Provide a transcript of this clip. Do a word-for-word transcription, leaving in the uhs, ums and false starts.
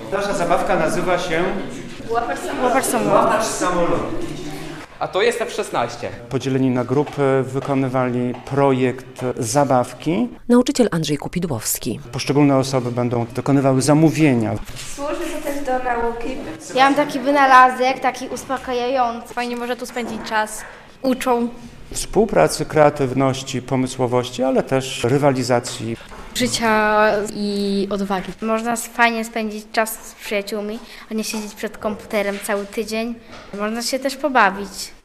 Nasza zabawka nazywa się Łapacz samolot. Łapacz samolot. A to jest F szesnaście. Podzieleni na grupy wykonywali projekt zabawki. Nauczyciel Andrzej Kupidłowski. Poszczególne osoby będą dokonywały zamówienia. Służy to też do nauki. Ja mam taki wynalazek, taki uspokajający. Fajnie można tu spędzić czas. Uczą. Współpracy, kreatywności, pomysłowości, ale też rywalizacji. Życia i odwagi. Można fajnie spędzić czas z przyjaciółmi, a nie siedzieć przed komputerem cały tydzień. Można się też pobawić.